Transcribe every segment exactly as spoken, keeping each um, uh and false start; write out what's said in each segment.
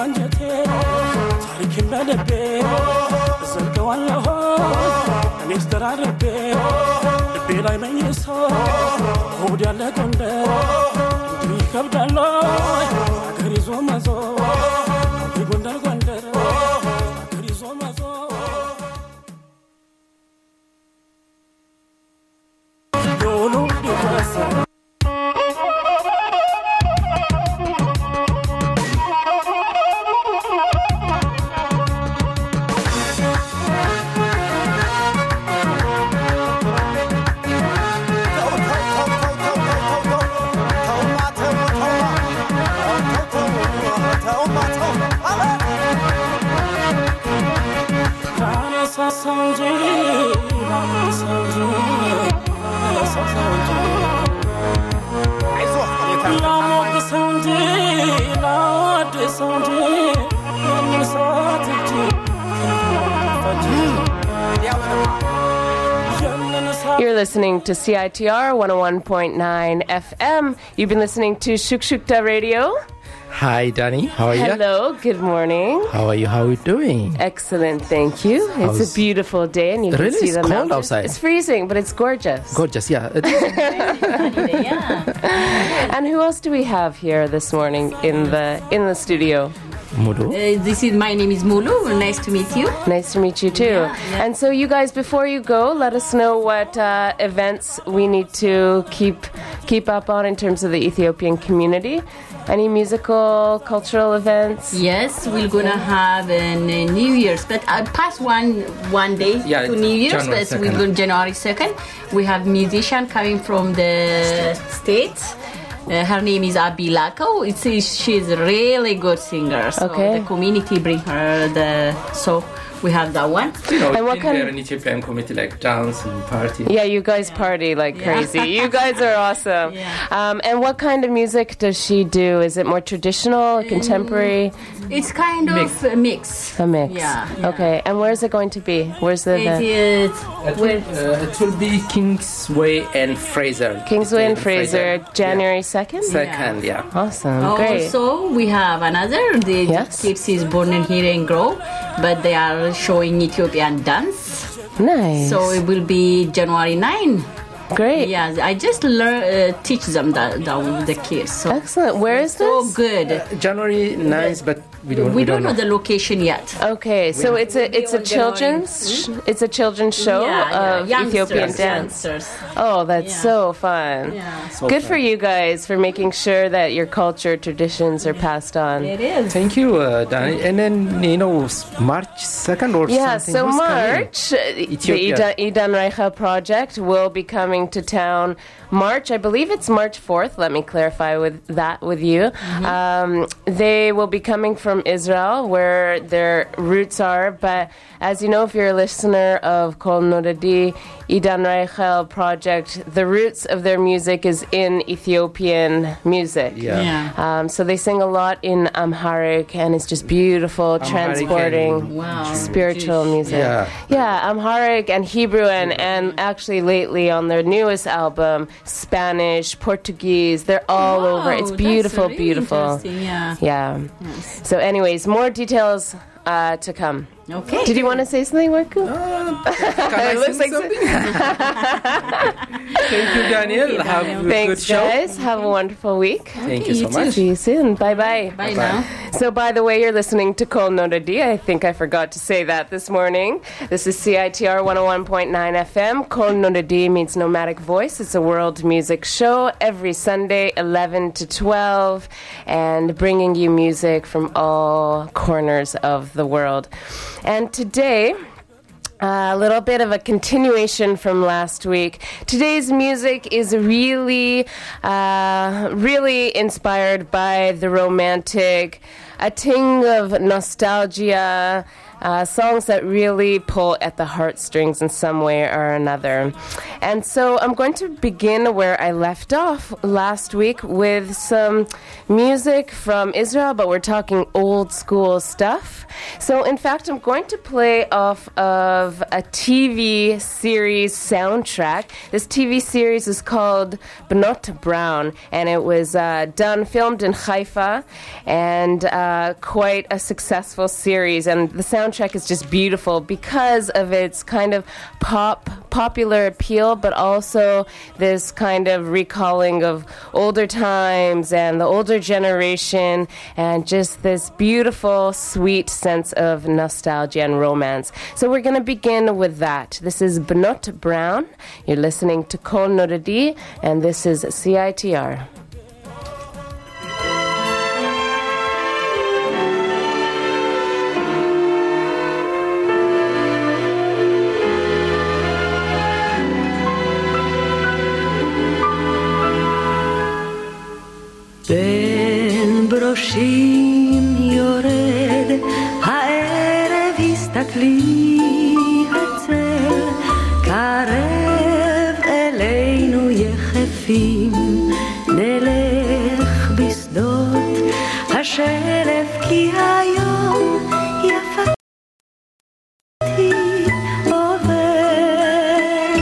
You're listening to C I T R one oh one point nine F M. You've been listening to Shukshukta Radio. Hi, Danny. How are you? Hello. Good morning. How are you? How are you doing? Excellent. Thank you. How's it's a beautiful day, and you really? can see it's the cold mountains. Outside. It's freezing, but it's gorgeous. Gorgeous, yeah. yeah. And who else do we have here this morning in the in the studio? Mulu. Uh, this is my name is Mulu. Nice to meet you. Nice to meet you too. Yeah, yeah. And so, you guys, before you go, let us know what uh, events we need to keep keep up on in terms of the Ethiopian community. Any musical, cultural events? Yes, we're gonna have in uh, New Year's, but uh, past one one day yeah, to New Year's, January but we're going January second. We have musician coming from the States. Uh, her name is Abi Lako. It's she's a really good singer. So okay. the community bring her the so we have that one. You know, and what kind of an Ethiopian community like dance and party. Yeah, you guys yeah. party like yeah. crazy. You guys are awesome. Yeah. Um, and what kind of music does she do? Is it more traditional, um, contemporary? It's kind of mix. a mix. A mix. Yeah, yeah. Okay. And where's it going to be? Where's the? It the... is. It will, uh, it will be Kingsway and Fraser. Kingsway and Fraser, Fraser. January second. Second, yeah. yeah. Awesome. Great. Also, we have another. The yes. kids is born in here and grow, but they are showing Ethiopian dance. Nice. So it will be January ninth. Great. Yeah, I just learn uh, teach them that, that the kids. So excellent. Where is this? So good. Uh, January ninth, but we don't. We, we don't, don't know. know the location yet. Okay, so it's a it's a children's it's a children's show yeah, of yeah. Ethiopian dance. Youngsters. Oh, that's yeah. so fun. Yeah. So good fun. for you guys for making sure that your culture traditions are passed on. It is. Thank you, uh, Danny. And then you know March second or yeah, something. so Who's March, the Idan, Idan Reicha project will be coming to town. March, I believe it's March fourth. Let me clarify with that with you. Mm-hmm. Um, they will be coming from Israel, where their roots are. But as you know, if you're a listener of Kol Nodadi, Idan Reichel project, the roots of their music is in Ethiopian music. Yeah. yeah. Um, so they sing a lot in Amharic, and it's just beautiful, Amharic transporting wow. spiritual music. Yeah. Yeah, Amharic and Hebrew, and, and actually lately on their newest album, Spanish, Portuguese, they're all wow, over. It's beautiful, that's really beautiful. Yeah. Yeah. Yes. So anyways, more details uh, to come. Okay. Did you want to say something, Marco? Uh, it looks like something. Thank you, Daniel. Okay, Have Daniel. a Thanks, good show. guys. Have a wonderful week. Thank Okay, you so you much. too. See you soon. Bye-bye. Bye Bye-bye. now. So, by the way, you're listening to Kol Nodadi. I think I forgot to say that this morning. This is C I T R one oh one point nine F M. Kol Nodadi means nomadic voice. It's a world music show every Sunday, eleven to twelve, and bringing you music from all corners of the world. And today, a little bit of a continuation from last week. Today's music is really, uh, really inspired by the romantic, a ting of nostalgia, Uh, songs that really pull at the heartstrings in some way or another. And so I'm going to begin where I left off last week with some music from Israel, but we're talking old school stuff. So in fact, I'm going to play off of a T V series soundtrack. This T V series is called Bnot Brown, and it was uh, done, filmed in Haifa, and uh, quite a successful series. And the soundtrack is just beautiful because of its kind of pop, popular appeal, but also this kind of recalling of older times and the older generation, and just this beautiful, sweet sense of nostalgia and romance. So we're going to begin with that. This is Bnot Brown. You're listening to Kol Nodedi, and this is C I T R. בין ברושים יורד הערב, הסתכלי הצל קרב אלינו יחפים, נלך בשדות השלף כי היום יפתי עובר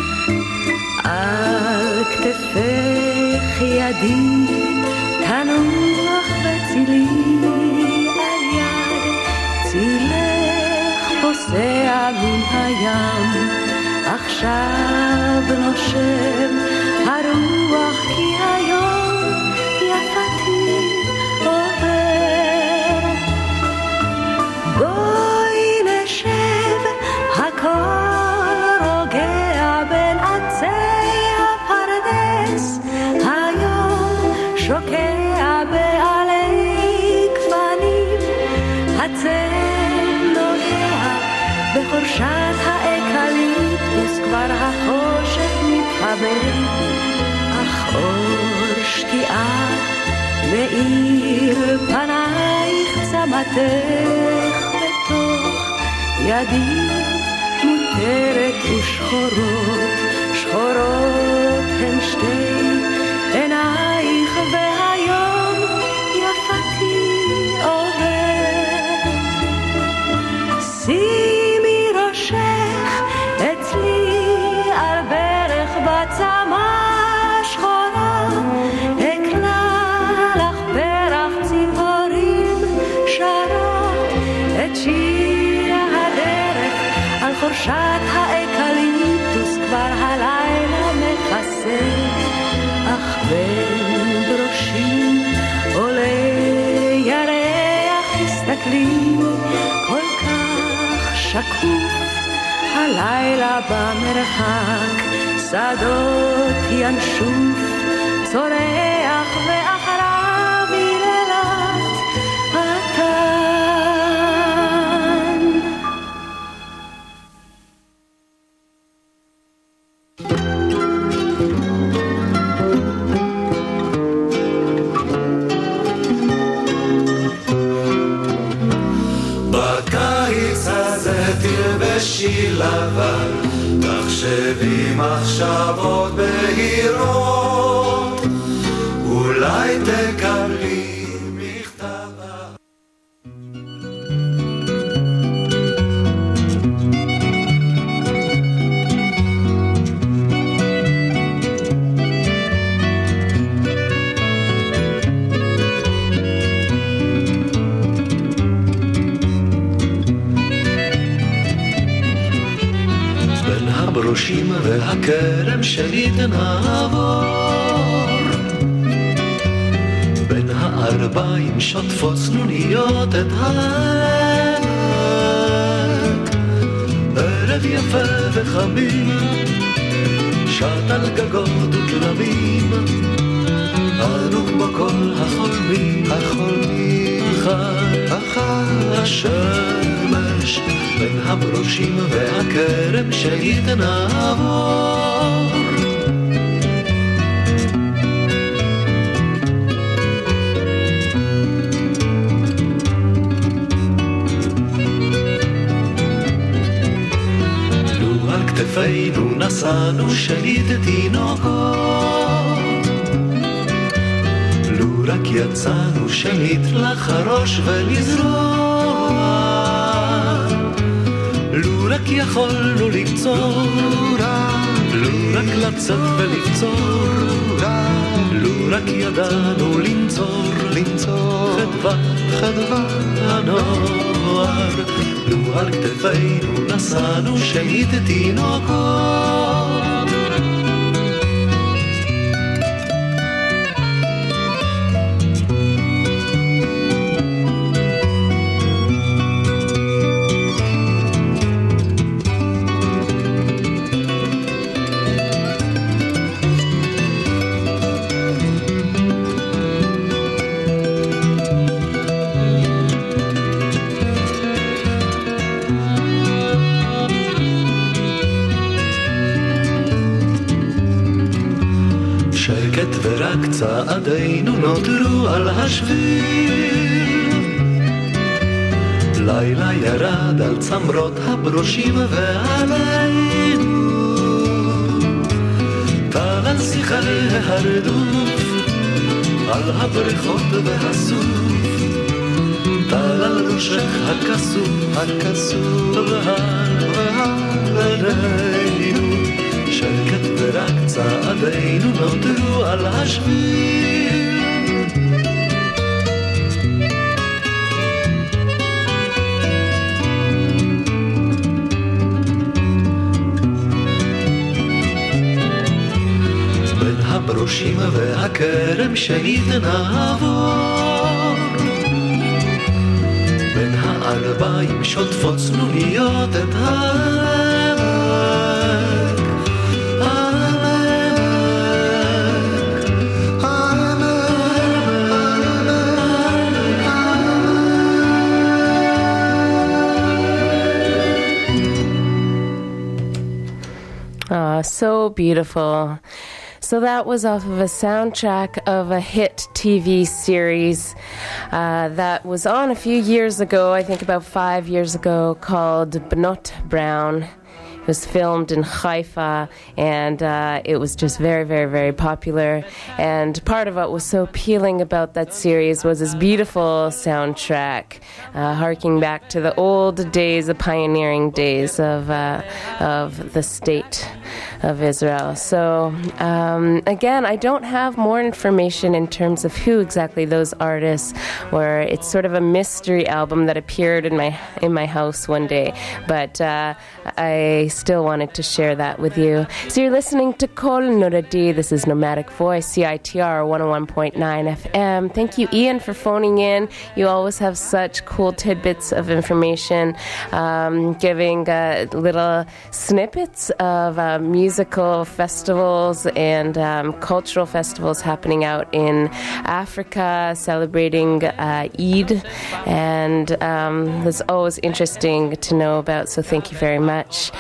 על כתפך ידי תנוח וצילי על יד, צילך פוסע מן הים, עכשיו נושם הרוח כי היום יפתי עובר. בואי נשב, הכל רוגע בין עצי הפרדס, היום שוקע בעלי כפנים, הצל נוגע בחורשת האקליפטוס, כבר החושך מתחבר, אך אור שקיעה מאיר פנייך, צמתך בתוך ידי מותרת ושחורות, שחורות הן שתי עינייך, והיום יפתי עובר. שימי ראשך אצלי על ברך בצמא שחורה, אקלה לך פרח ציפורים שרה, את שיר הדרך על חורשת האקליפטוס, כבר הלילה מכסה, אך בין ברושים עולה ירח, הסתכלי כל כך שקוף, הלילה במרחק שדות ינשוף, צורח ואחריו יללת התן. תלבשי לבן, תחשבי מחשבות בהירות, אולי תקבלי מכתבה. הברושים והכרם שלי תנעבור, בין הארבעים שוטפות סנוניות את העמק, ערב יפה וחמים שט על גגות וכלבים, אנו כמו כל החולמים, החולמים אחר אחר השמש, בין הברושים והכרם שלי תנעבור. נסענו שנית תינוקות, לו רק יצאנו שנית לחרוש ולזרוע, לו רק יכולנו לקצור, לו רק לצאת ולקצור, לו רק ידענו לנצור, לנצור חדווה, חדווה הנוער, לו על כתפינו נסענו שנית תינוקות. ורק צעדינו נותרו על השביל, לילה ירד על צמרות הברושים ועלינו טל על שיחי הרדוף, על הבריכות והסוף, טל על ראשך הכסוף, הכסוף ועלינו שקט ורק צעדינו נותרו על השביל. בין הברושים והכרם שנית נעבור, בין הארבעים שוטפות צנוניות את העמק, Ah, so beautiful. So that was off of a soundtrack of a hit T V series uh, that was on a few years ago, I think about five years ago, called Bnot Brown. It was filmed in Haifa, and uh, it was just very, very, very popular. And part of what was so appealing about that series was this beautiful soundtrack, uh, harking back to the old days, the pioneering days of uh, of the state of Israel. So um, again, I don't have more information in terms of who exactly those artists were. It's sort of a mystery album that appeared in my in my house one day, but uh, I still wanted to share that with you. So you're listening to Kol Noradi. This is Nomadic Voice, C I T R one oh one point nine F M. Thank you, Ian, for phoning in. You always have such cool tidbits of information, um, giving uh, little snippets of uh, musical festivals and um, cultural festivals happening out in Africa, celebrating uh, Eid, and um, it's always interesting to know about, so thank you very much.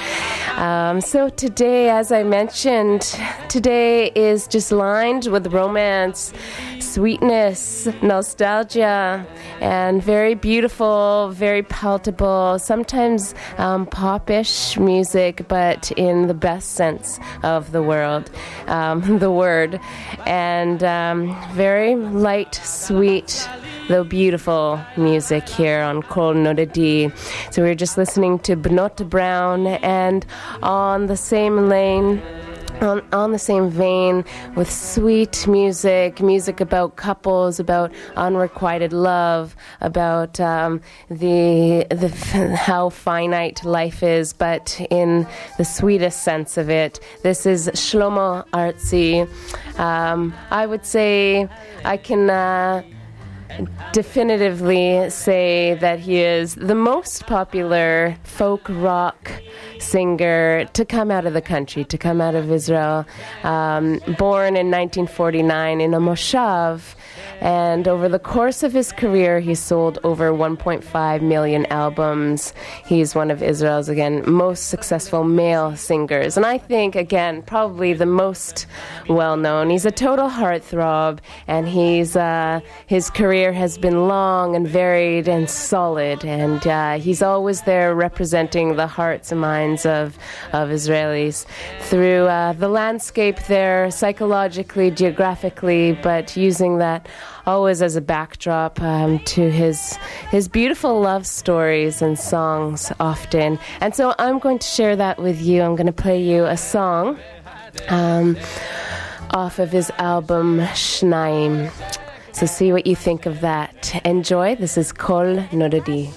Um, so today, as I mentioned, today is just lined with romance, sweetness, nostalgia, and very beautiful, very palatable, sometimes um, popish music, but in the best sense of the world, um, the word, and um, very light, sweet, though beautiful music here on Kol Noradi. So we were just listening to Bnot Brown, and on the same lane, On, on the same vein, with sweet music, music about couples, about unrequited love, about um, the the how finite life is, but in the sweetest sense of it. This is Shlomo Artzi. Um, I would say I can Uh, definitively say that he is the most popular folk rock singer to come out of the country, to come out of Israel. Um, born in nineteen forty-nine in a moshav, and over the course of his career, he sold over one point five million albums. He's one of Israel's, again, most successful male singers, and I think, again, probably the most well-known. He's a total heartthrob, and he's uh, his career has been long and varied and solid, and uh, he's always there representing the hearts and minds minds of, of Israelis through uh, the landscape there, psychologically, geographically, but using that always as a backdrop um, to his his beautiful love stories and songs often. And so I'm going to share that with you. I'm going to play you a song um, off of his album Shnaim. So see what you think of that. Enjoy. This is Kol Nodadi.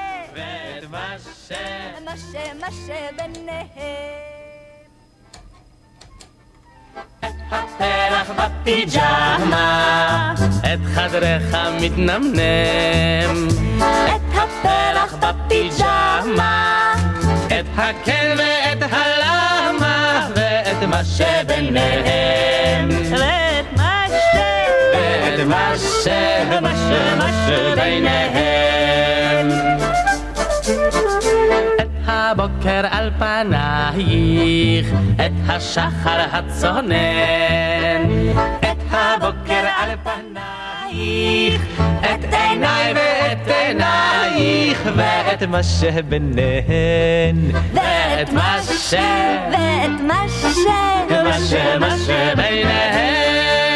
הפרח בפיג'מה, את חדרך מתנמנם. את הפרח בפיג'מה, את הקן ואת הלמה, ואת מה שביניהם. ואת מה ש... ואת מה ש... ומה ש... מה שביניהם. הבוקר על פנייך, את השחר הצונן. את הבוקר על פנייך, את עיניי ואת עינייך, ואת מה שביניהן. ואת מה ש... ואת מה ש... ומה ש... מה שביניהן.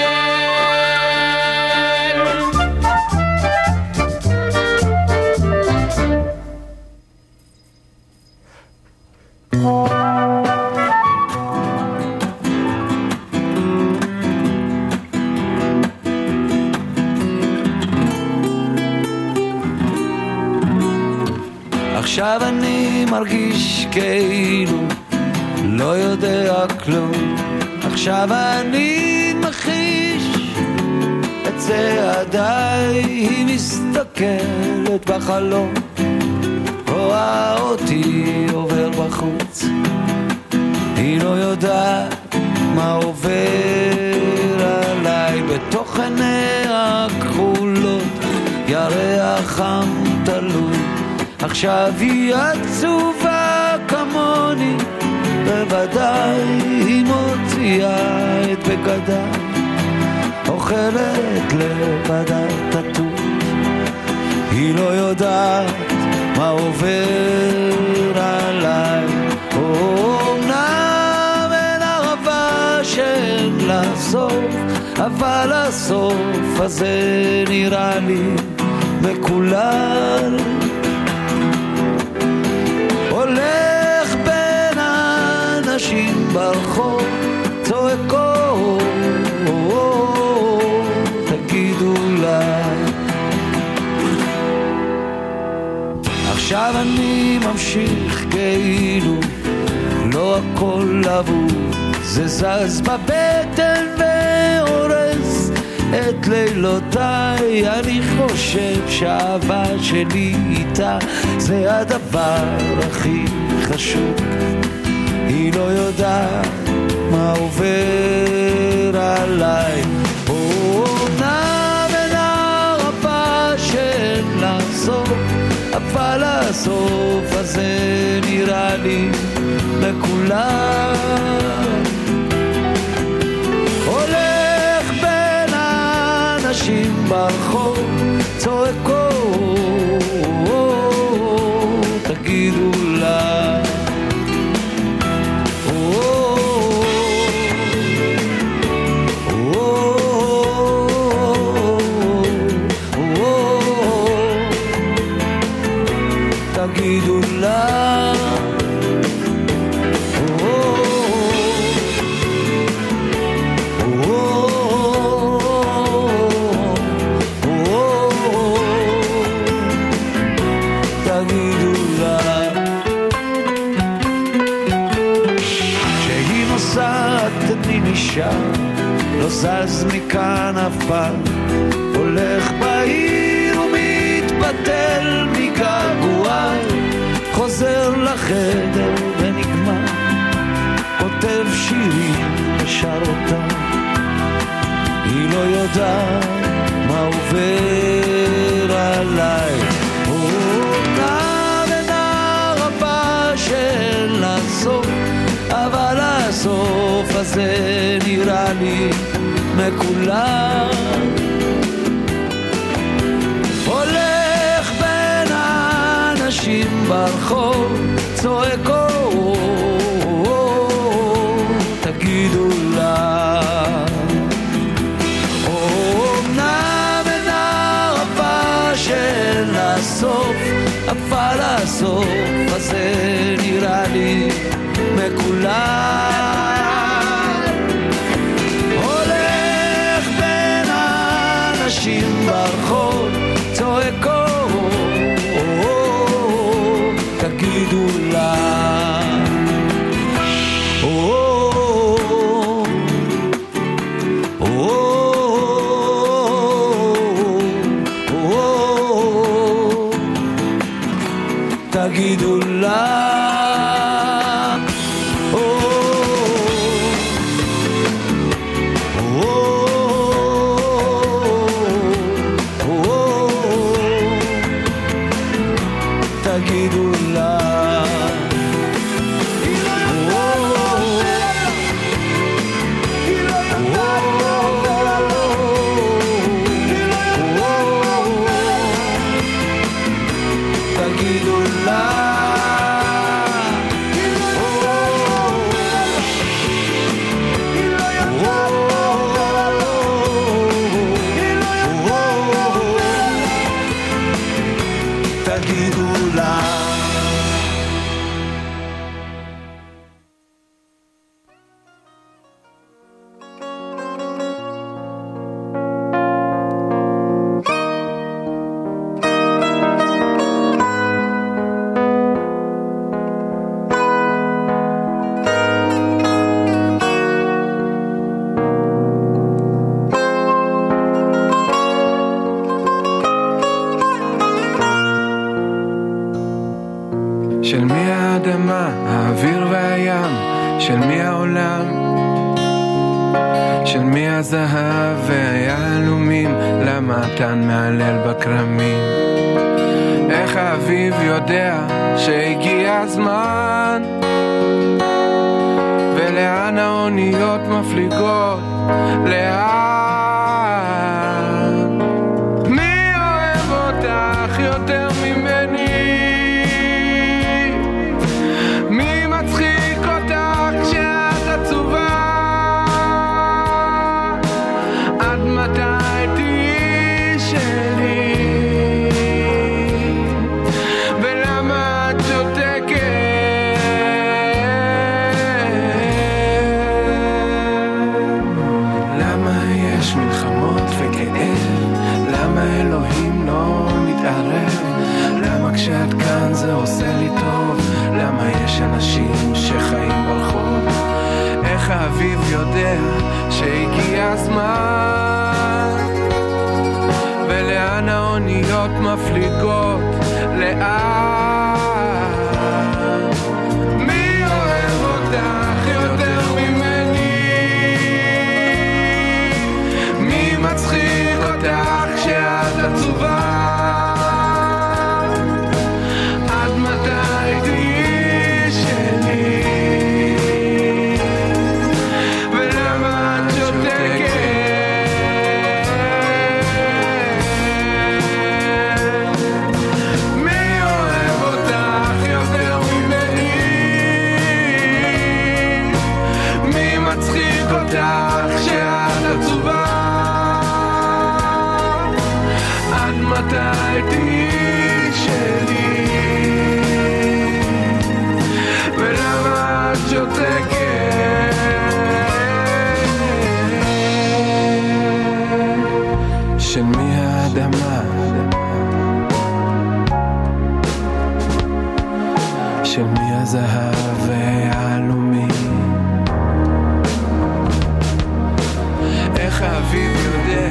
עכשיו אני מרגיש כאילו לא יודע כלום. עכשיו אני מחיש את צעדיי, היא מסתכלת בחלום, רואה אותי עובר בחוץ. היא לא יודעת מה עובר עליי בתוך עיניה הכחולות, ירח חם תלוי. עכשיו היא עצובה כמוני, בוודאי היא מוציאה את בגדיי, אוכלת לבדה תטוף. היא לא יודעת מה עובר עליי, אומנם אין ערבה שאין לה סוף, אבל הסוף הזה נראה לי מקולל. הולך בין האנשים ברחוב, צועקות, תגידו לה. עכשיו אני ממשיך כאילו לא הכל אבוד, זה זז בבטן והורס את לילותיי. אני חושב שהאהבה שלי איתה זה הדבר הכי חשוב. היא לא יודעת מה עובר עליי, אומנם אין הרבה שאין לה סוף, אבל הסוף הזה נראה לי מכולם. הולך בין האנשים ברחוב, צועקות, תגידו לה. תגידו לה. לא זז מכאן אף פעם, הולך בעיר ומתבטל מגעגועי, חוזר לחדר ונגמר, כותב שירים ושר אותם. היא לא יודעת מה עובר עליי, אומנם אינה רבה שאין לה סוף, אבל הסוף הזה נראה לי מכולם. הולך בין האנשים ברחוב, צועקות, הסוף הזה נראה לי מקולל. הולך בין האנשים ברחוב צועק תגידו לה תגידו לה תגידו לה של מי האדמה, האוויר והים, של מי העולם, של מי הזהב והיהלומים, למה התן מעלל בקרמים. איך האביב יודע שהגיע הזמן, ולאן האוניות מפליגות, לאן. מי אוהב אותך יותר ממני, כשאת כאן זה עושה לי טוב, למה יש אנשים שחיים ברחוב. איך האביב יודע שהגיע הזמן, ולאן האוניות מפליגות, לאן. מי אוהב אותך יותר ממני, מי מצחיק אותך כשאת עצובה, מתי תהיי שלי, ולמה את שותקת? של מי האדמה, של מי הזהב והיהלומים, איך האביב יודע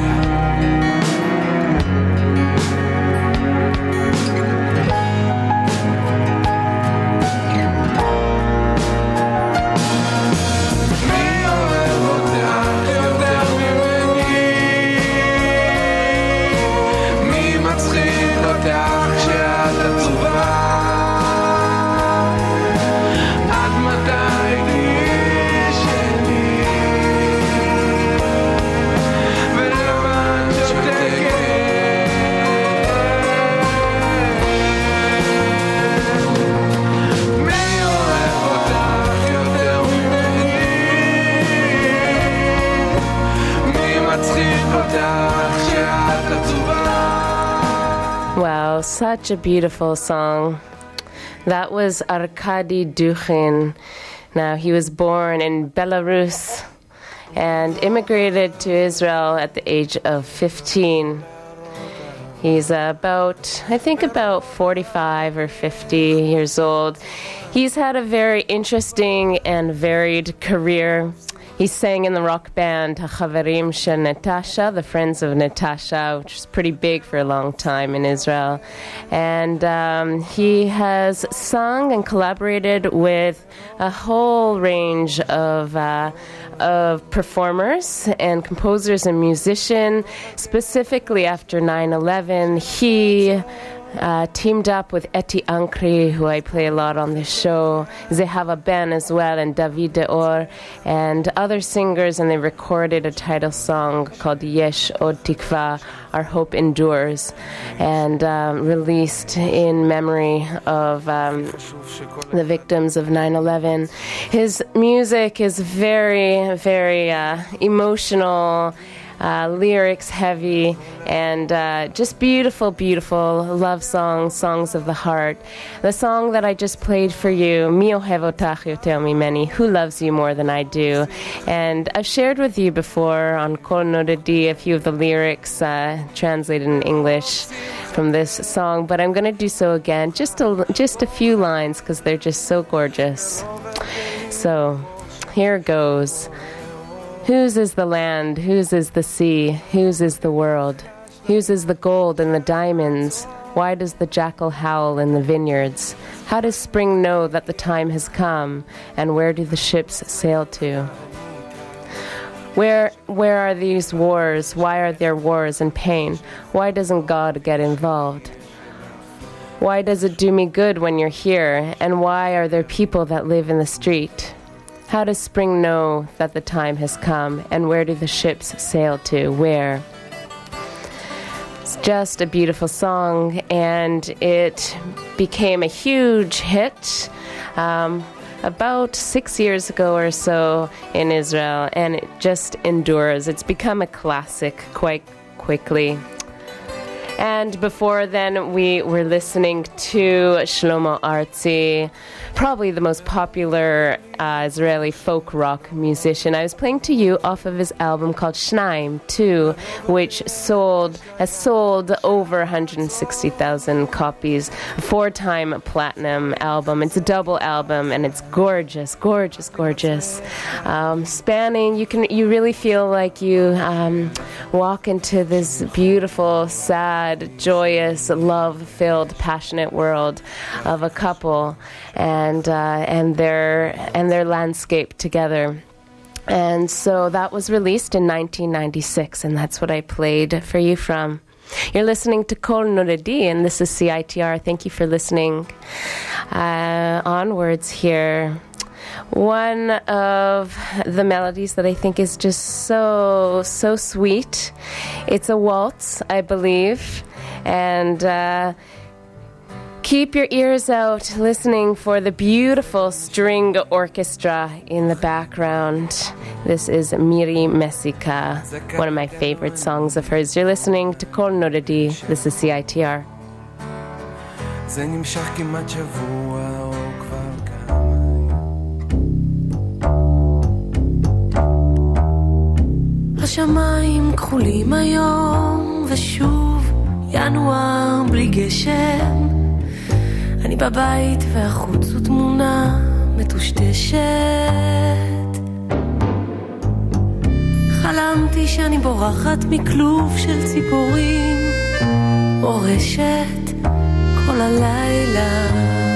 Wow, such a beautiful song. That was Arkady Dukhin. Now, he was born in Belarus and immigrated to Israel at the age of fifteen. He's about, I think, about forty-five or fifty years old. He's had a very interesting and varied career. He sang in the rock band Hachaverim Shel Natasha, the Friends of Natasha, which was pretty big for a long time in Israel. And um, he has sung and collaborated with a whole range of uh, of performers and composers and musicians. Specifically after nine eleven, he Uh, teamed up with Eti Ankri, who I play a lot on this show, Zehava Ben as well, and David Deor, and other singers, and they recorded a title song called Yesh Od Tikva, Our Hope Endures, and um, released in memory of um, the victims of nine eleven. His music is very, very uh, emotional, Uh, lyrics heavy, and uh, just beautiful, beautiful love songs, songs of the heart. The song that I just played for you, Mi Ohev Otach Yoter Mimeni, Who Loves You More Than I Do. And I've shared with you before on Kol Nodedi a few of the lyrics uh, translated in English from this song, but I'm going to do so again, just a, just a few lines, because they're just so gorgeous. So, here goes. Whose is the land? Whose is the sea? Whose is the world? Whose is the gold and the diamonds? Why does the jackal howl in the vineyards? How does spring know that the time has come? And where do the ships sail to? Where, where are these wars? Why are there wars and pain? Why doesn't God get involved? Why does it do me good when you're here? And why are there people that live in the street? How does spring know that the time has come? And where do the ships sail to? Where? It's just a beautiful song, and it became a huge hit um, about six years ago or so in Israel, and it just endures. It's become a classic quite quickly. And before then, we were listening to Shlomo Artzi, probably the most popular uh, Israeli folk rock musician. I was playing to you off of his album called Shnaim, two, which sold has sold over one hundred sixty thousand copies, a four-time platinum album. It's a double album, and it's gorgeous, gorgeous, gorgeous. Um, spanning, you can you really feel like you um, walk into this beautiful, sad, joyous, love-filled, passionate world of a couple and uh, and their and their landscape together. And so that was released in nineteen ninety-six, and that's what I played for you from. You're listening to Kol Nodedi, and this is C I T R. Thank you for listening. Uh, onwards here. One of the melodies that I think is just so, so sweet. It's a waltz, I believe. And uh, keep your ears out listening for the beautiful string orchestra in the background. This is Miri Mesika, one of my favorite songs of hers. You're listening to Kol Nodedi. This is C I T R. זה נמשך כמעט שבוע או כבר כמה השמיים כחולים היום ושוב ינואר בלי גשם אני בבית והחוץ הוא תמונה מטושטשת חלמתי שאני בורחת מכלוב של ציפורים אורשת כל הלילה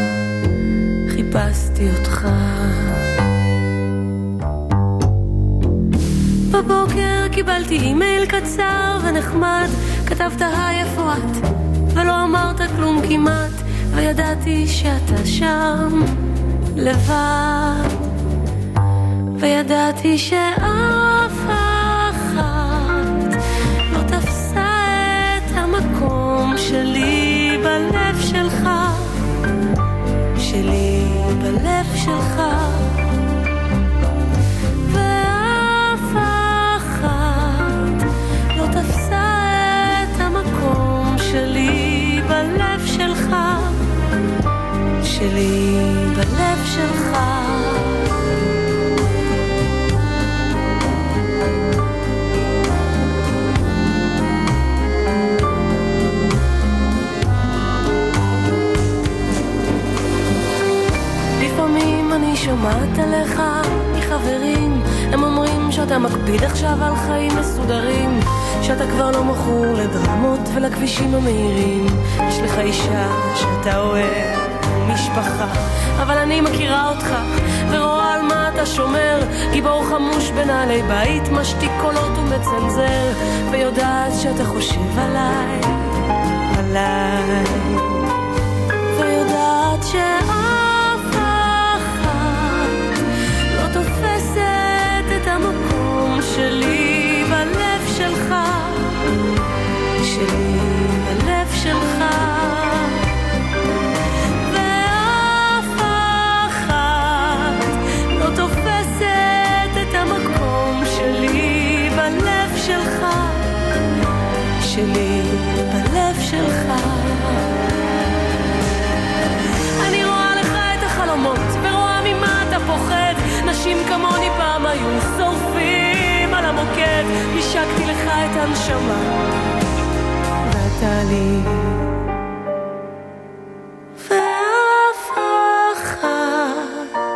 חיפשתי אותך בבוקר קיבלתי אימייל קצר ונחמד כתבת היי איפה את ולא אמרת כלום כמעט וידעתי שאתה שם לבד וידעתי שאף אחת לא תפסה את המקום שלי בלב שלך שלי בלב שלך ואף אחת לא תפסה את המקום שלי בלב שלך שלי בלב שלך. לפעמים אני שומעת עליך מחברים, הם אומרים שאתה מקפיד עכשיו על חיים מסודרים, שאתה כבר לא מכור לדרמות ולכבישים המהירים, יש לך אישה שאתה אוהב משפחה, אבל אני מכירה אותך ורואה על מה אתה שומר, גיבור חמוש בנעלי בית, משתיק קולות ומצנזר, ויודעת שאתה חושב עליי, עליי, ויודעת שאף אחת לא תופסת את המקום שלי בלב שלך, שלי בלב שלך. שלי בלב שלך. אני רואה לך את החלומות ורואה ממה אתה פוחד, נשים כמוני פעם היו שורפים על המוקד, השקתי לך את הנשמה ואתה לי ואף אחת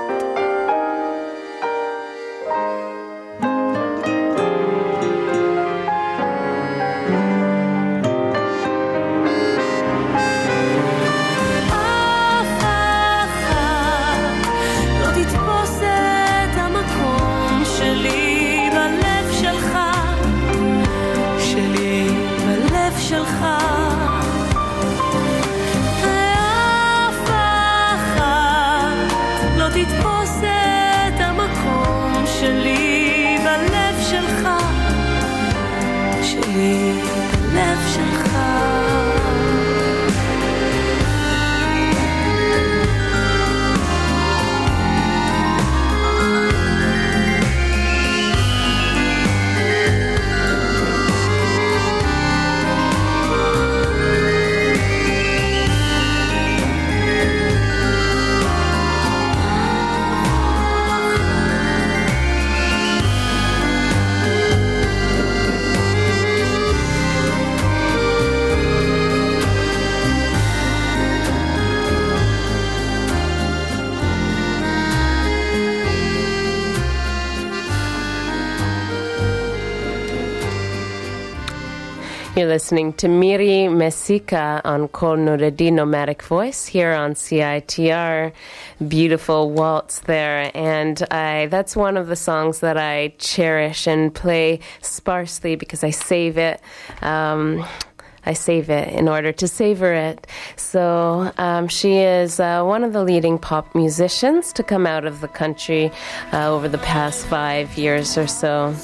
You're listening to Miri Mesika on Kol Noradi Nomadic Voice here on C I T R. Beautiful waltz there. And I that's one of the songs that I cherish and play sparsely because I save it. Um, I save it in order to savor it. So um, she is uh, one of the leading pop musicians to come out of the country uh, over the past five years or so.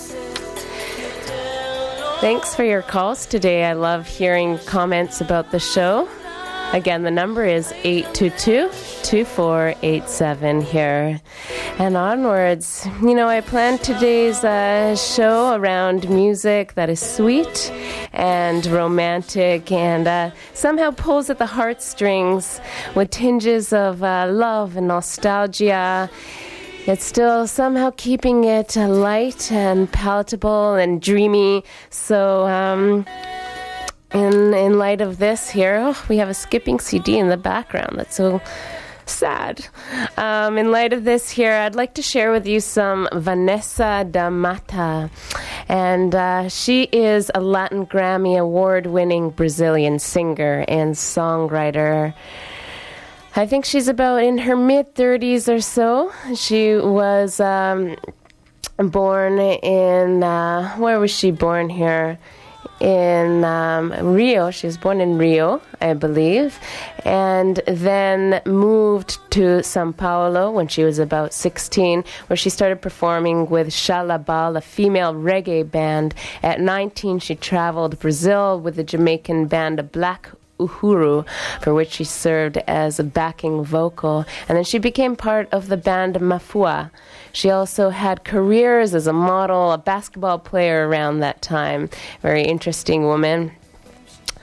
Thanks for your calls today. I love hearing comments about the show. Again, the number is eight two two, two four eight seven here. And onwards, you know, I planned today's uh, show around music that is sweet and romantic and uh, somehow pulls at the heartstrings with tinges of uh, love and nostalgia. It's still somehow keeping it uh, light and palatable and dreamy. So, um, in in light of this here, oh, we have a skipping C D in the background. That's so sad. Um, in light of this here, I'd like to share with you some Vanessa da Mata. And uh, she is a Latin Grammy Award-winning Brazilian singer and songwriter. I think she's about in her mid-thirties or so. She was um, born in, uh, where was she born here? In um, Rio. She was born in Rio, I believe, and then moved to São Paulo when she was about sixteen, where she started performing with Xalabal, a female reggae band. At nineteen, she traveled Brazil with the Jamaican band Black Uhuru, for which she served as a backing vocal, and then she became part of the band Mafua. She also had careers as a model, a basketball player around that time. Very interesting woman.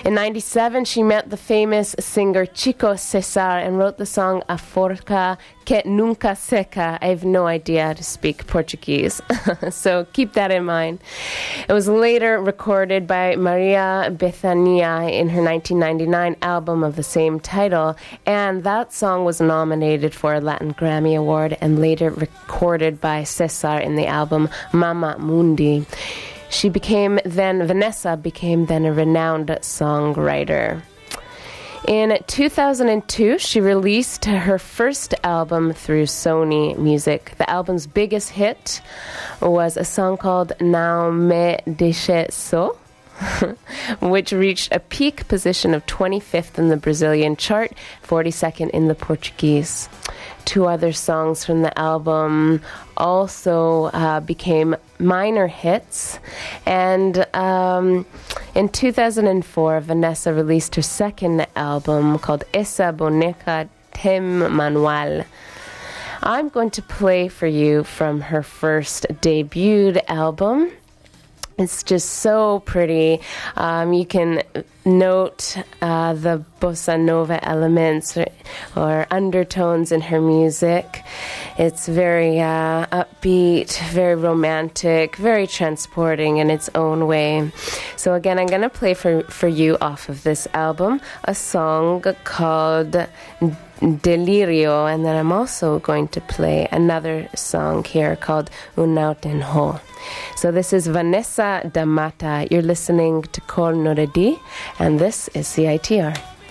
In ninety-seven, she met the famous singer Chico Cesar and wrote the song A Forca que Nunca Seca. I have no idea how to speak Portuguese, so keep that in mind. It was later recorded by Maria Bethania in her nineteen ninety-nine album of the same title, and that song was nominated for a Latin Grammy Award and later recorded by Cesar in the album Mama Mundi. She became then, Vanessa became then a renowned songwriter. In two thousand two, she released her first album through Sony Music. The album's biggest hit was a song called Não Me Deixe Só, which reached a peak position of twenty-fifth in the Brazilian chart, forty-second in the Portuguese. Two other songs from the album also uh, became minor hits. And um, in two thousand four, Vanessa released her second album called Essa Boneca Tem Manual. I'm going to play for you from her first debut album. It's just so pretty. Um, you can note uh, the bossa nova elements or, or undertones in her music. It's very uh, upbeat, very romantic, very transporting in its own way. So again, I'm going to play for, for you off of this album a song called Delirio, and then I'm also going to play another song here called Un Nauten Ho. So this is Vanessa da Mata. You're listening to Kol Noradi, and this is C I T R.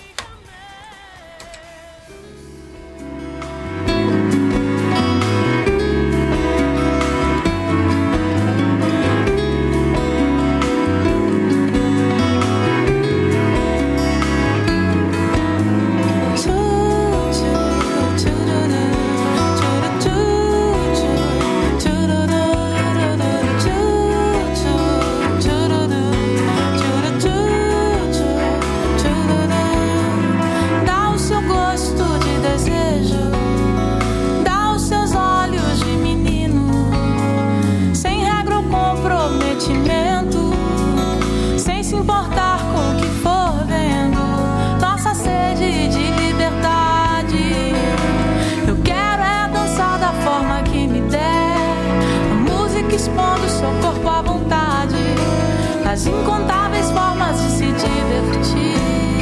As incontáveis formas de se divertir.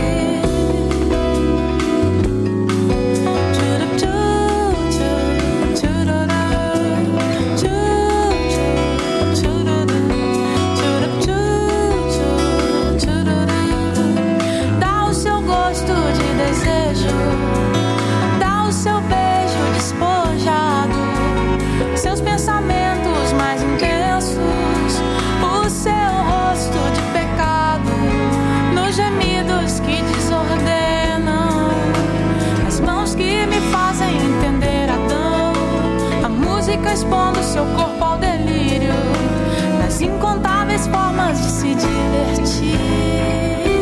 Dá o seu gosto de desejo, dá o seu beijo despojado, seus pensamentos mais intensos, o seu rosto de pecado, nos gemidos que desordenam, as mãos que me fazem entender Adão, a música expondo seu corpo ao delírio, nas incontáveis formas de se divertir.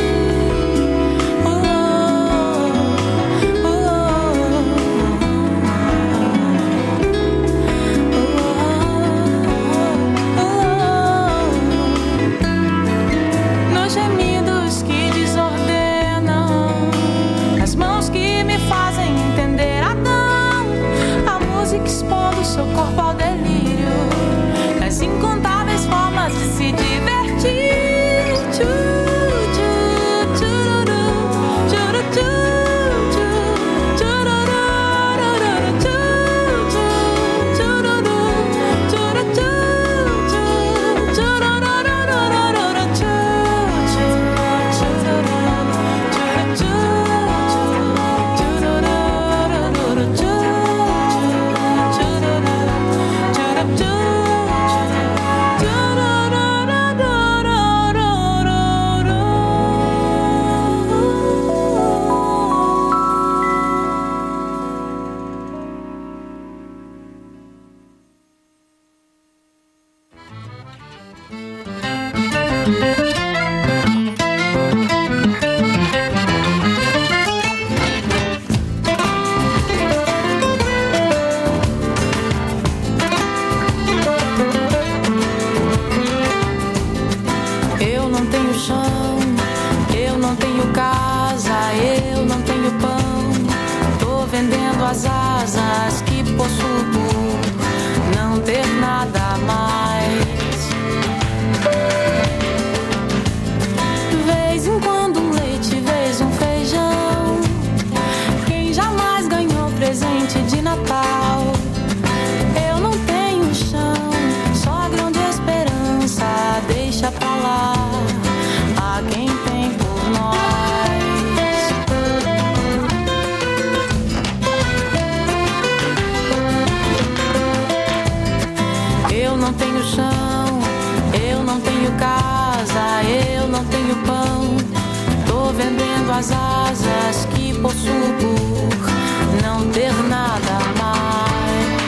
Expondo seu corpo ao delírio, nas incontáveis formas de se divertir. Tchu, tchu, tchururu, tchuru, tchu, tchu, tchururu, tchu, tchu, tchururu, tchuru, tchu, tchu, tchururu, tchu, tchu, tchururu, tchu, tchu, tchururu, tchu. vendendo as asas que possuo por não ter nada mais. Vez em quando um leite, vez um feijão. Quem jamais ganhou presente de Natal? Eu não tenho chão, só a grande esperança. Deixa pra lá a quem tem por nós. Eu não tenho chão, eu não tenho casa, eu não tenho pão. Tô vendendo as asas que possuo por não ter nada mais.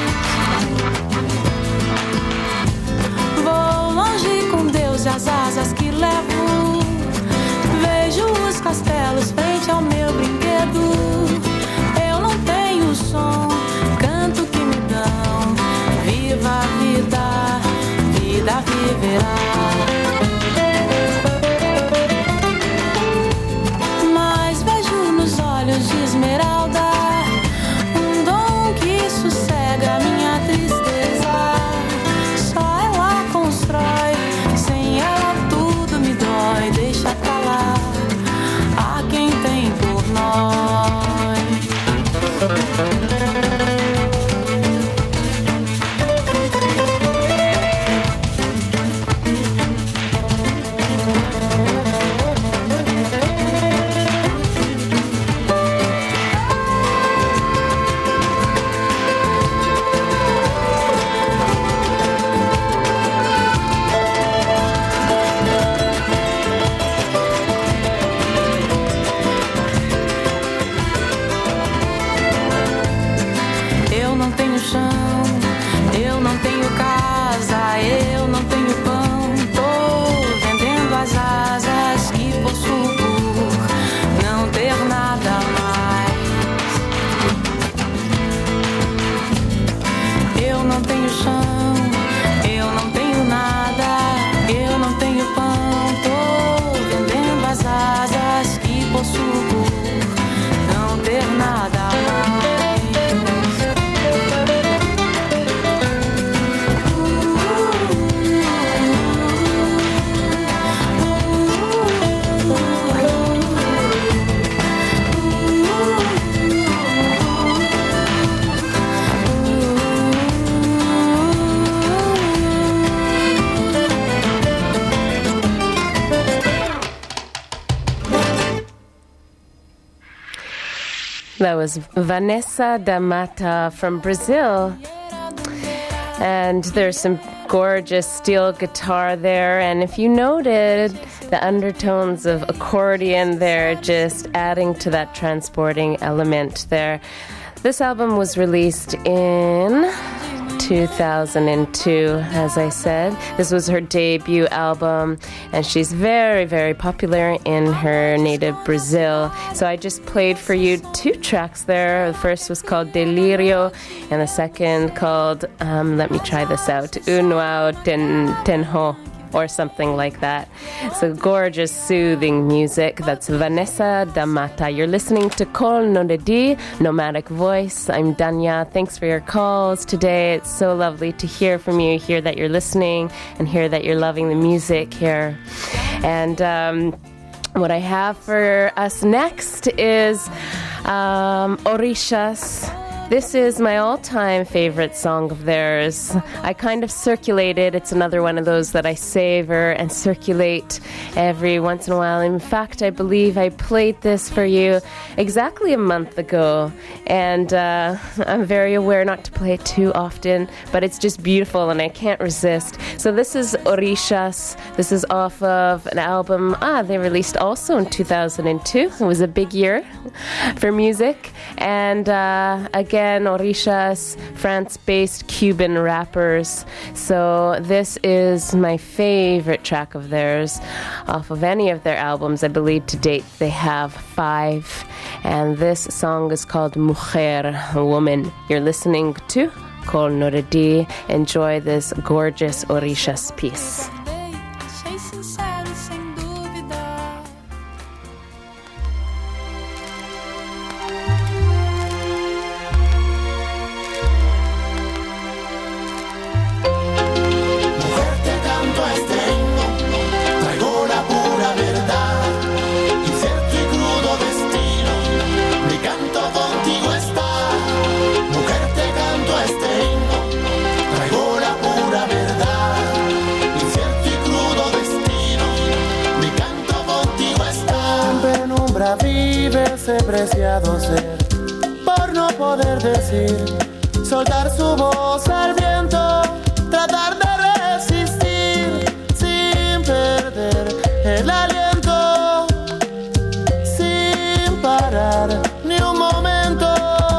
Vou longe com Deus e as asas que levo. Vejo os castelos frente ao meu brinquedo. Eu não tenho som, canto que me dão. Viva a vida, vida viverá. Mas vejo nos olhos de esmeralda um dom que sossega minha tristeza. Só ela constrói, sem ela tudo me dói. Deixa pra lá a quem tem por nós. That was Vanessa da Mata from Brazil. And there's some gorgeous steel guitar there. And if you noted, the undertones of accordion there, just adding to that transporting element there. This album was released in two thousand two, as I said. This was her debut album, and she's very, very popular in her native Brazil. So I just played for you two tracks there. The first was called Delirio, and the second called, um, let me try this out, Unuao ten, Tenho, or something like that. So gorgeous, soothing music. That's Vanessa da Mata. You're listening to Kol Nodedi, Nomadic Voice. I'm Danya. Thanks for your calls today. It's so lovely to hear from you, hear that you're listening, and hear that you're loving the music here. And um, what I have for us next is um, Orishas. This is my all-time favorite song of theirs. I kind of circulate it. It's another one of those that I savor and circulate every once in a while. In fact, I believe I played this for you exactly a month ago. And uh, I'm very aware not to play it too often, but it's just beautiful and I can't resist. So this is Orishas. This is off of an album ah, they released also in two thousand two. It was a big year for music. And uh, again, Orishas, France-based Cuban rappers. So this is my favorite track of theirs off of any of their albums. I believe to date they have five. And this song is called Mujer, Woman. You're listening to Kol Nodedi. Enjoy this gorgeous Orishas piece. sentirse preciado ser, por no poder decir, soltar su voz al viento, tratar de resistir sin perder el aliento, sin parar ni un momento,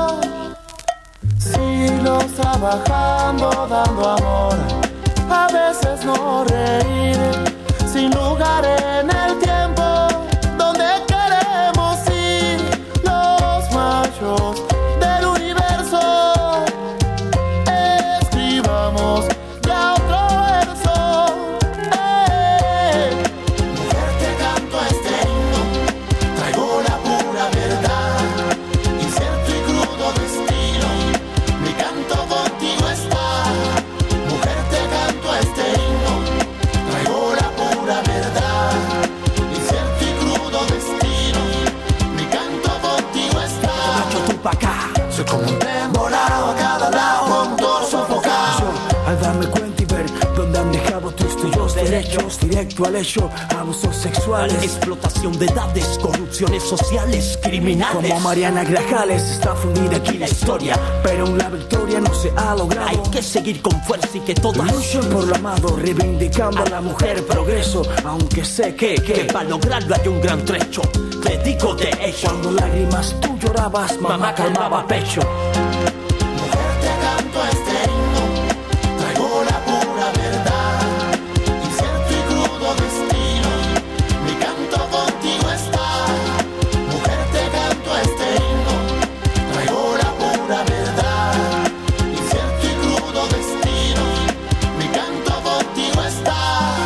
siglos trabajando, dando amor, a veces no reír, sin lugar en el tiempo donde queremos ir, los machos del universo, escribamos ya otro verso. ¡Eh! Mujer, te canto este himno, traigo la pura verdad, incierto y crudo destino, mi canto contigo está. Mujer, te canto este himno, traigo la pura verdad, incierto y crudo destino, mi canto contigo está. Macho tú pa' acá, soy como un tren volado a cada lado, con todo sofocado. Al darme cuenta y ver dónde han dejado tus tuyos derechos, directo al hecho, abusos sexuales, explotación de edades, corrupciones sociales, criminales. Como Mariana Grajales está fundida aquí la historia, pero aún la victoria no se ha logrado. Hay que seguir con fuerza y que todas luchen por lo amado, reivindicando a la mujer progreso, aunque sé que, que, que para lograrlo hay un gran trecho. Dedico de hecho, cuando lágrimas tú llorabas, mamá, mamá calmaba pecho. Mujer, te canto este himno, traigo la pura verdad, incierto y crudo destino, mi canto contigo está. Mujer, te canto este himno, traigo la pura verdad, incierto y crudo destino, mi canto contigo está.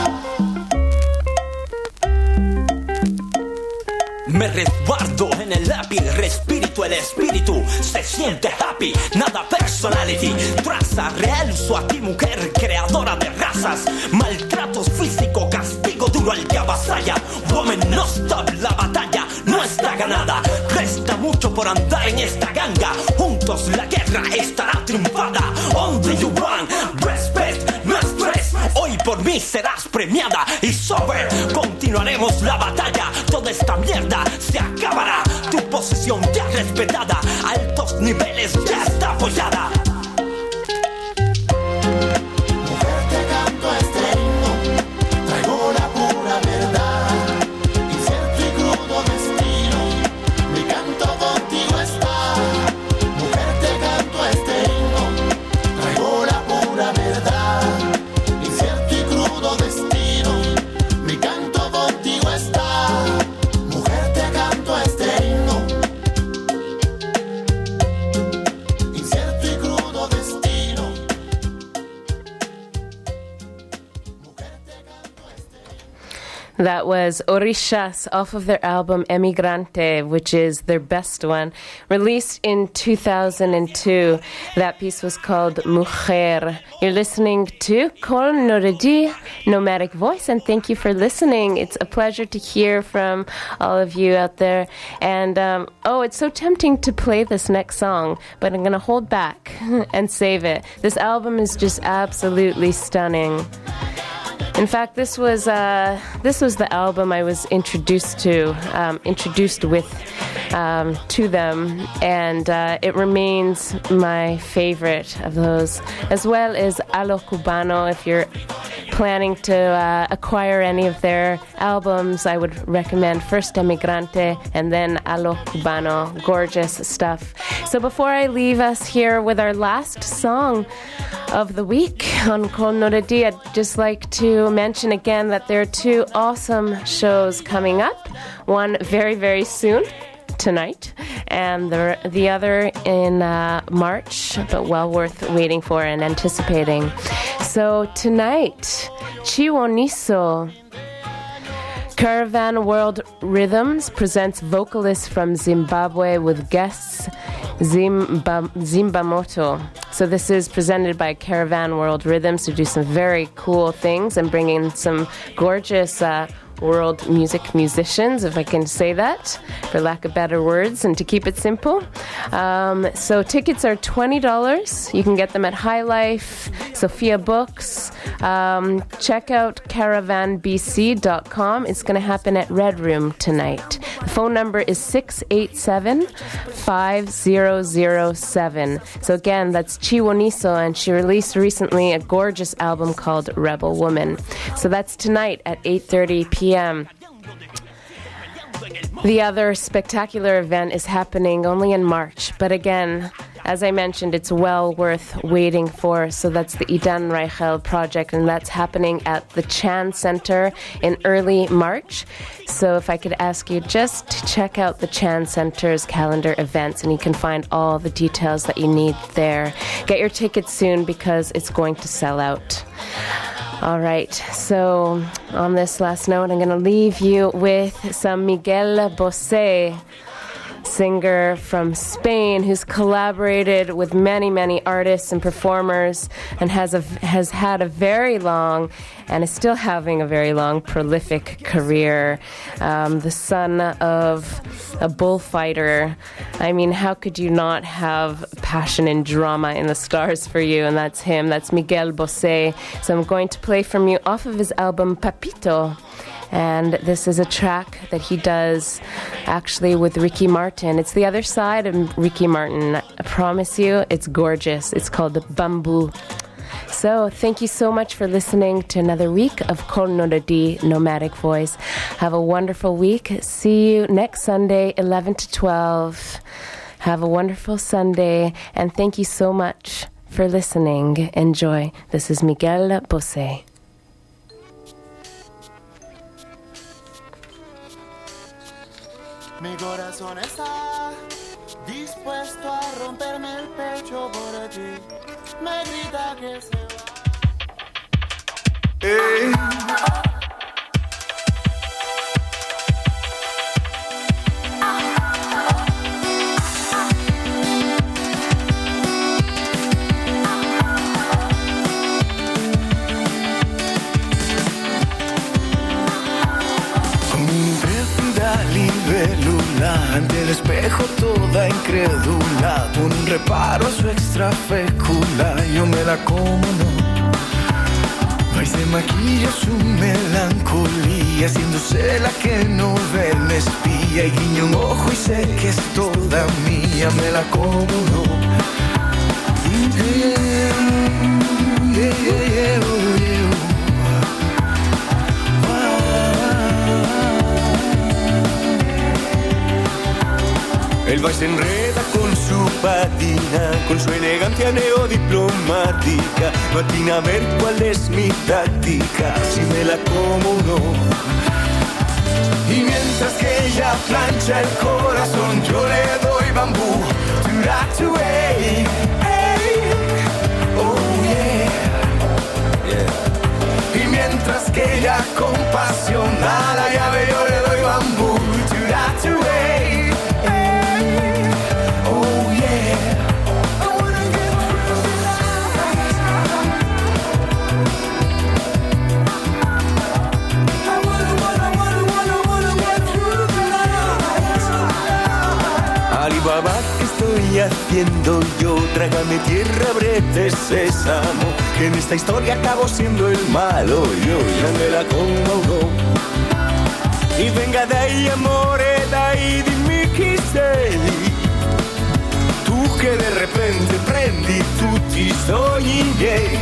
Me resguardo en el lápiz, respirito, el espíritu se siente happy, nada personality, traza real, uso aquí mujer, creadora de razas, maltratos físico, castigo duro al que avasalla, woman no stop, la batalla no está ganada, resta mucho por andar en esta ganga, juntos la guerra estará triunfada, only you want, respect, no estrés, hoy por mí serás premiada y sober, continuaremos la batalla, toda esta mierda se acabará, tu posición ya respetada, altos niveles ya está apoyada. Mujer, te canto este himno, traigo la pura verdad, incierto y crudo destino, mi canto contigo está. Mujer, te canto este himno, traigo la pura verdad, incierto y crudo destino, mi canto contigo está. Mujer, te canto este himno, incierto y crudo destino. That was Orishas off of their album Emigrante, which is their best one, released in two thousand two. That piece was called Mujer. You're listening to Kol Noradi, Nomadic Voice, and thank you for listening. It's a pleasure to hear from all of you out there. And, um, oh, it's so tempting to play this next song, but I'm going to hold back and save it. This album is just absolutely stunning. In fact, this was uh, this was the album I was introduced to, um, introduced with um, to them, and uh, it remains my favorite of those, as well as A Lo Cubano. If you're planning to uh, acquire any of their albums, I would recommend first Emigrante and then A Lo Cubano. Gorgeous stuff. So before I leave us here with our last song of the week on Kol Noradi, I'd just like to mention again that there are two awesome shows coming up. One very, very soon, tonight, and the, the other in uh, March, but well worth waiting for and anticipating. So tonight, Chiwoniso, Caravan World Rhythms presents vocalists from Zimbabwe with guests Zimba, Zimbamoto. So this is presented by Caravan World Rhythms to do some very cool things and bring in some gorgeous uh, world music musicians, if I can say that, for lack of better words, and to keep it simple. Um, so tickets are twenty dollars. You can get them at High Life, Sophia Books. Um, check out caravan b c dot com. It's going to happen at Red Room tonight. The phone number is six eight seven, five zero zero seven. So again, that's Chiwoniso, and she released recently a gorgeous album called Rebel Woman. So that's tonight at eight thirty p.m. The other spectacular event is happening only in March, but again, as I mentioned, it's well worth waiting for. So that's the Idan Reichel project, and that's happening at the Chan Center in early March. So if I could ask you just to check out the Chan Center's calendar events, and you can find all the details that you need there. Get your tickets soon because it's going to sell out. All right, so on this last note, I'm going to leave you with some Miguel Bosé, singer from Spain, who's collaborated with many, many artists and performers, and has a, has had a very long, and is still having a very long, prolific career. Um, the son of a bullfighter. I mean, how could you not have passion and drama in the stars for you? And that's him. That's Miguel Bosé. So I'm going to play from you off of his album Papito. And this is a track that he does actually with Ricky Martin. It's the other side of Ricky Martin. I promise you, it's gorgeous. It's called Bamboo. So thank you so much for listening to another week of Kol Nodadi Nomadic Voice. Have a wonderful week. See you next Sunday, eleven to twelve. Have a wonderful Sunday. And thank you so much for listening. Enjoy. This is Miguel Bosé. Mi corazón está dispuesto a romperme el pecho por ti. Me grita que se va. Hey. Libélula, ante el espejo toda incrédula, con un reparo a su extra fécula, yo me la como, no. Va y se maquilla su melancolía, haciéndose la que no ve, me espía y guiña un ojo y sé que es toda mía, me la como, no. Yeah, yeah, yeah, yeah, oh, yeah. Él va y se enreda con su patina, con su elegancia neodiplomática. No atina a ver cuál es mi táctica, si me la como o no. Y mientras que ella plancha el corazón, yo le doy bambú. To that to hey, hey, oh yeah, yeah. Y mientras que ella con pasión a la llave, yo le doy bambú. To that to hey. Alibaba, ¿qué estoy haciendo yo? Trágame tierra, brete, sésamo, que en esta historia acabo siendo el malo. Yo ya me la como, no. Y venga dai amore, dai dimmi chi sei. Tu che de repente prendi tutti i sogni miei.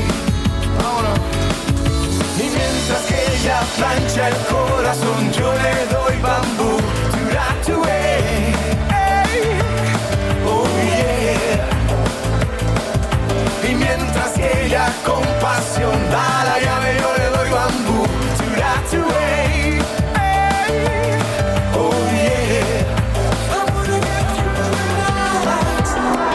Y mientras que ella plancha el corazón, yo le doy bambú. To that to hey. Y mientras que ella con pasión da la llave, yo le doy bambú. To that to hey, hey, oh yeah. I wanna get through the night.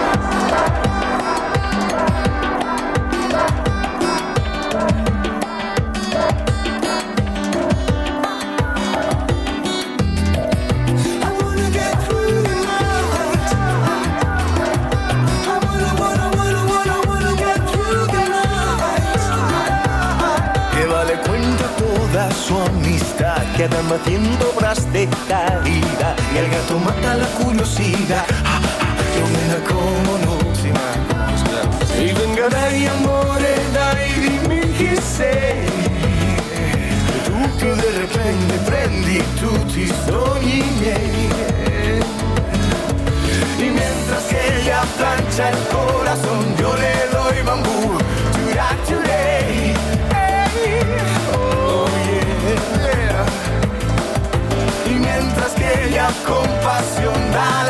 I wanna get through the night. I wanna, wanna, wanna, wanna, wanna get through the night. Que vale cuenta toda su amistad, que andan haciendo obras de caridad, y el gato mata la curiosidad. Ah, ah, yo me la como, no. Sí, man. Y venga dai amore, dai dimmi chi sei. Tu che de repente prende, prendi tutti i sogni miei. Y mientras que ella plancha el corazón, yo le doy bambú to that today. Hey, oh yeah, yeah. Y mientras que ella con pasión da la